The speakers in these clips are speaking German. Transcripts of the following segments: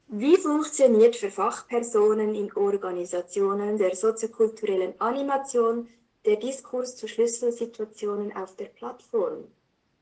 Wie funktioniert für Fachpersonen in Organisationen der soziokulturellen Animation der Diskurs zu Schlüsselsituationen auf der Plattform?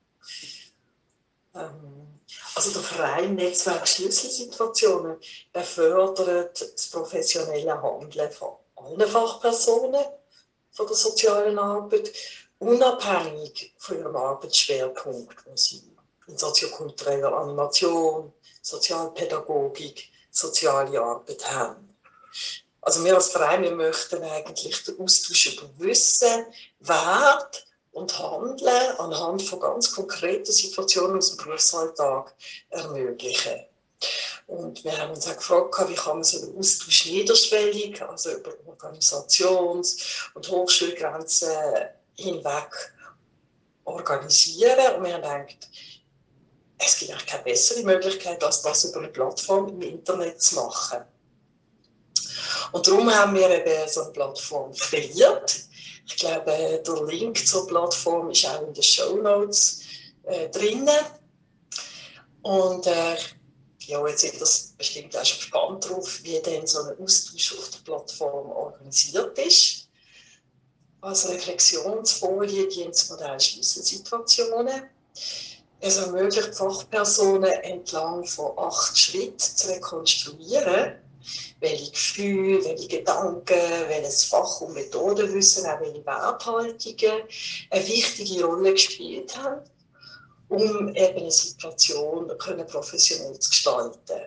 Also der Verein Netzwerk Schlüsselsituationen fördert das professionelle Handeln von allen Fachpersonen von der sozialen Arbeit, unabhängig von ihrem Arbeitsschwerpunkt, wo sie in soziokultureller Animation, Sozialpädagogik, soziale Arbeit haben. Also wir als Verein, wir möchten eigentlich den Austausch über Wissen, Wert und Handeln anhand von ganz konkreten Situationen aus dem Berufsalltag ermöglichen. Und wir haben uns auch gefragt, wie kann man so einen Austausch niederschwellig, also über Organisations- und Hochschulgrenzen hinweg organisieren. Und wir haben gedacht, es gibt eigentlich keine bessere Möglichkeit, als das über eine Plattform im Internet zu machen. Und darum haben wir eben so eine Plattform kreiert. Ich glaube, der Link zur Plattform ist auch in den Shownotes drin. Und ja, jetzt sind das bestimmt auch schon gespannt darauf, wie denn so ein Austausch auf der Plattform organisiert ist. Als Reflexionsfolie dient das Modell Schlüsselsituationen. Es ermöglicht Fachpersonen entlang von 8 Schritten zu rekonstruieren, welche Gefühle, welche Gedanken, welches Fach- und Methodenwissen, auch welche Werthaltungen eine wichtige Rolle gespielt haben, um eben eine Situation professionell zu gestalten.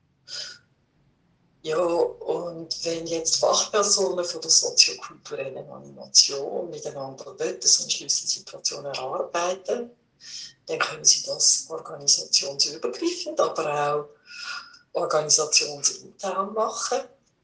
Ja, und wenn jetzt Fachpersonen von der soziokulturellen Animation miteinander dort so eine Schlüsselsituation erarbeiten, dann können sie das organisationsübergreifend, aber auch organisationsintern machen.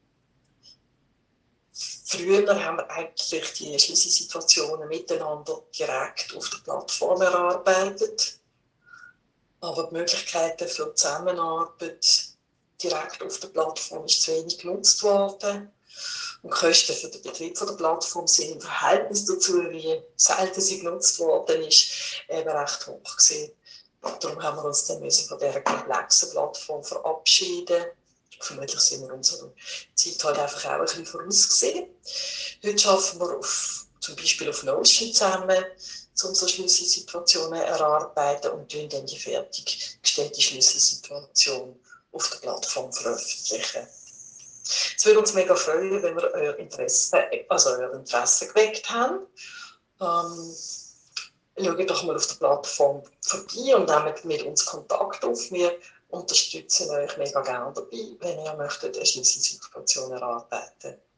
Früher haben wir eigentlich die Schlüsselsituationen miteinander direkt auf der Plattform erarbeitet, aber die Möglichkeiten für die Zusammenarbeit direkt auf der Plattform ist zu wenig genutzt worden. Und die Kosten für den Betrieb der Plattform sind im Verhältnis dazu, wie selten sie genutzt worden ist, eben recht hoch gewesen. Darum haben wir uns dann von dieser komplexen Plattform verabschieden. Vermutlich sind wir unserer Zeit halt einfach auch ein bisschen vorausgesehen. Heute arbeiten wir zum Beispiel auf Notion zusammen, um so Schlüsselsituationen zu erarbeiten und dann die fertiggestellte Schlüsselsituation auf der Plattform veröffentlichen. Es würde uns mega freuen, wenn wir euer Interesse geweckt haben. Schaut doch mal auf der Plattform vorbei und nehmt mit uns Kontakt auf. Wir unterstützen euch mega gerne dabei, wenn ihr möchtet eine Schlüsselsituation erarbeiten.